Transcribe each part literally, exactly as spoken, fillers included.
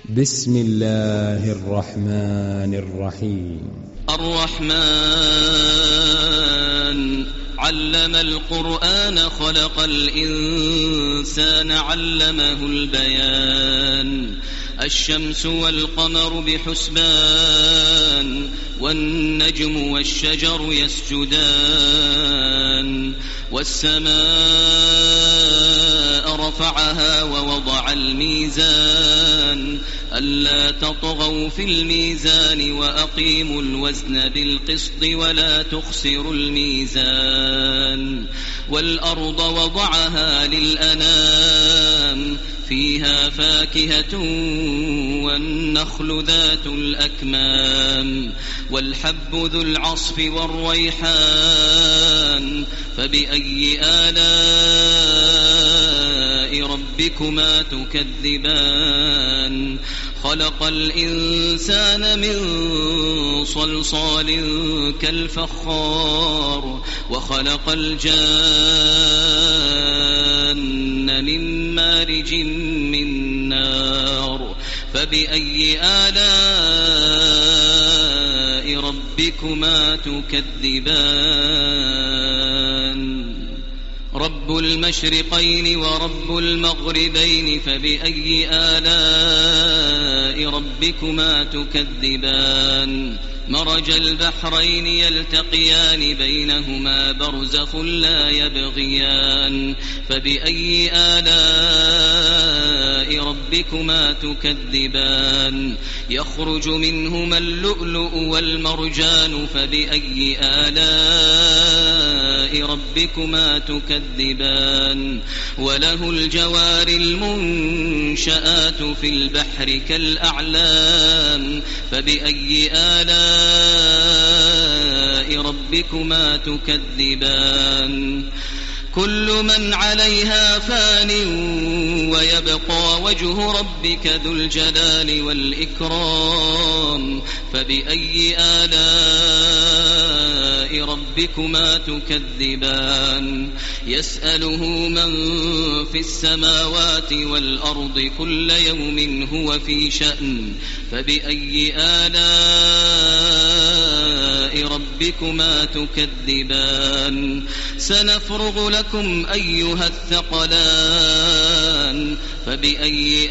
بسم الله الرحمن الرحيم. الرحمن علم القرآن خلق الإنسان علمه البيان. الشمس والقمر بحسبان والنجم والشجر يسجدان والسماء رفعها ووضع الميزان ألا تطغوا في الميزان وأقيموا الوزن بالقسط ولا تخسروا الميزان. والأرض وضعها للأنام فيها فاكهة والنخل ذات الأكمام والحب ذو العصف والريحان فبأي آلاء ربكما تكذبان. خلق الإنسان من صلصال كالفخار وخلق الجان من مارج من نار فبأي آلاء ربكما تكذبان. رب المشرقين ورب المغربين فبأي آلاء ربكما تكذبان. مرج البحرين يلتقيان بينهما برزخ لا يبغيان فبأي آلاء ربكما تكذبان. يخرج منهما اللؤلؤ والمرجان فبأي آلاء ربكما تكذبان. وله الجوار المنشآت في البحر كالأعلام فبأي آلاء ربكما تكذبان. كل من عليها فان ويبقى وجه ربك ذو الجلال والإكرام فبأي آلاء ربكما تكذبان. يسأله من في السماوات والأرض كل يوم هو في شأن فبأي آلاء ربكما تكذبان. سنفرغ لكم أيها الثقلان فبأي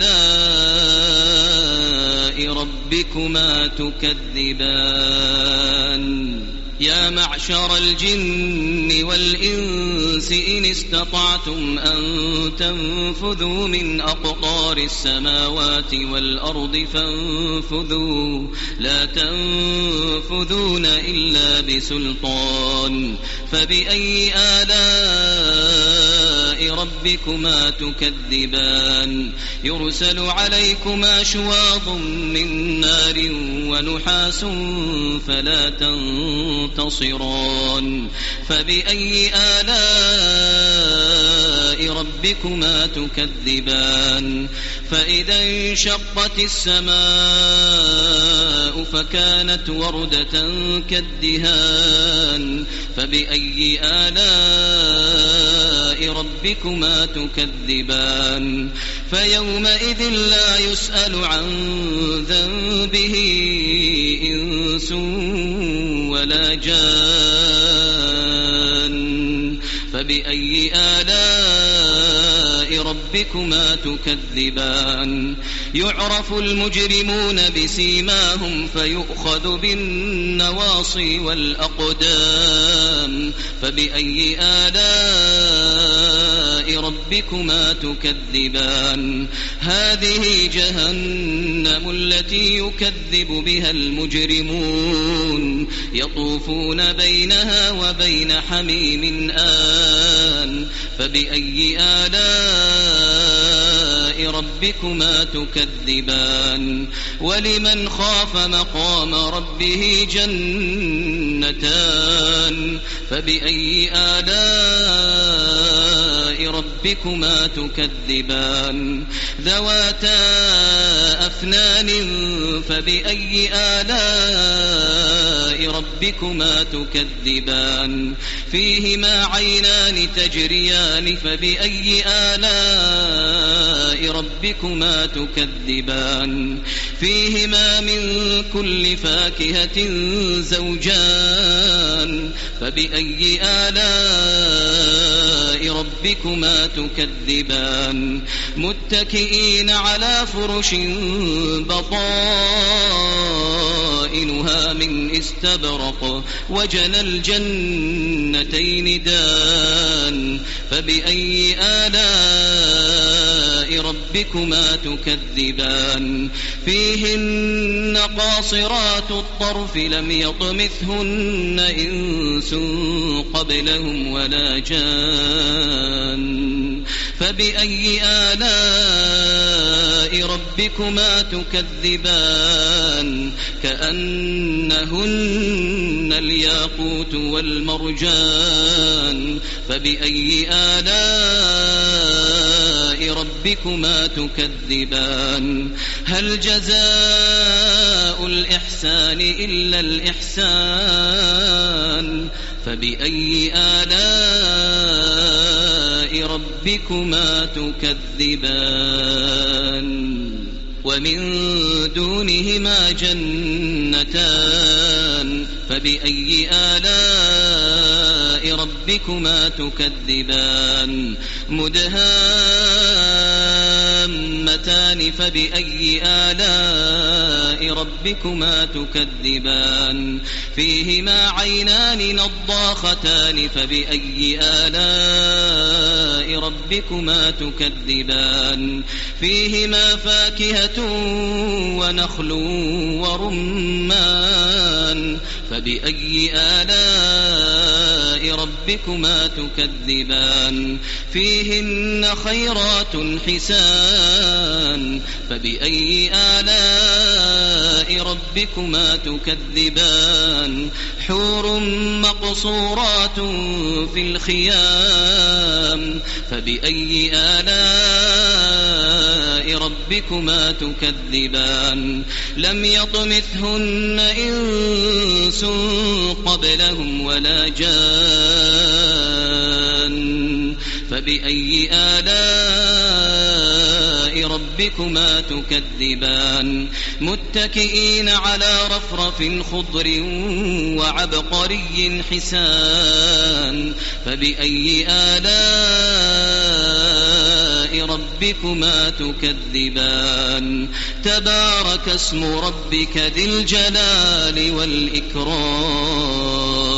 آلاء ربكما تكذبان. يا معشر الجن والإنس إن استطعتم أن تنفذوا من أقطار السماوات والأرض فانفذوا لا تنفذون إلا بسلطان فبأي آلاء ربكما تكذبان. يرسل عليكما شواظ من نار ونحاس فلا تنتصران فبأي آلاء ربكما تكذبان. فإذا انشقت السماء فكانت وردة كالدهان فبأي آلاء ربكما تكذبان. فيومئذ لا يسأل عن ذنبه إنس ولا جان فبأي آلاء ربكما تكذبان. يعرف المجرمون بسيماهم فيؤخذ بالنواصي والأقدام فبأي آلاء ربكما تكذبان. هذه جهنم التي يكذب بها المجرمون يطوفون بينها وبين حميم آن فبأي آلاء ربكما تكذبان. ولمن خاف مقام ربه جنتان فبأي آلاء ربكما تكذبان. ذواتا أفنان فبأي آلاء ربكما تكذبان فيهما عينان تجريان فبأي آلاء ربكما تكذبان فيهما من كل فاكهة زوجان فبأي آلاء ربكما تكذبان متكئين على فرش بطائنها من استبرق وجنى الجنتين دان فبأي آلاء ربكما تكذبان فيهن قاصرات الطرف لم يطمثهن إنس قبلهم ولا جان فبأي آلاء ربكما تكذبان كأنهن الياقوت والمرجان فبأي آلاء ربكما تكذبان هل جزاء الإحسان إلا الإحسان فبأي آلاء ربكما تكذبان ومن دونهما جنتان فبأي آلاء ربكما تكذبان مدهامتان فبأي آلاء ربكما تكذبان فيهما عينان نضاختان فبأي آلاء ربكما تكذبان فيهما فاكهة ونخل ورمان فبأي آلاء ربكما تكذبان فيهن خيرات حسان فبأي آلاء ربكما تكذبان حور مقصورات في الخيام فبأي آلاء ربكما تكذبان لم يطمثهن إنس قبلهم ولا جان فبأي آلاء ربكما تكذبان متكئين على رفرف خضر وعبقري حسان فبأي آلاء ربكما تكذبان تبارك اسم ربك ذي الجلال والإكرام